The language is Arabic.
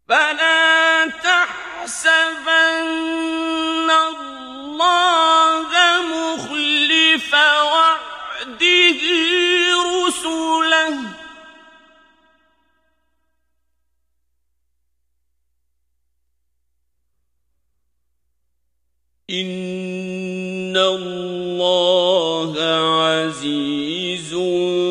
فلا تحسبن الله مخلف وعده رسله إن الله عزيز